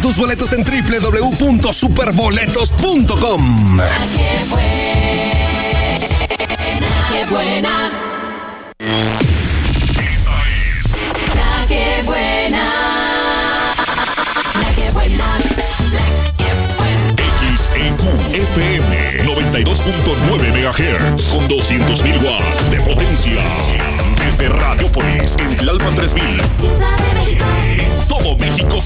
tus boletos en www.superboletos.com. ¡Qué buena! Esta es La que buena. La que buena. XEQ FM 92.9 MHz con 200.000 watts de potencia. Desde Radiopolis en Tlalpan 3000. Ciudad de México. En todo México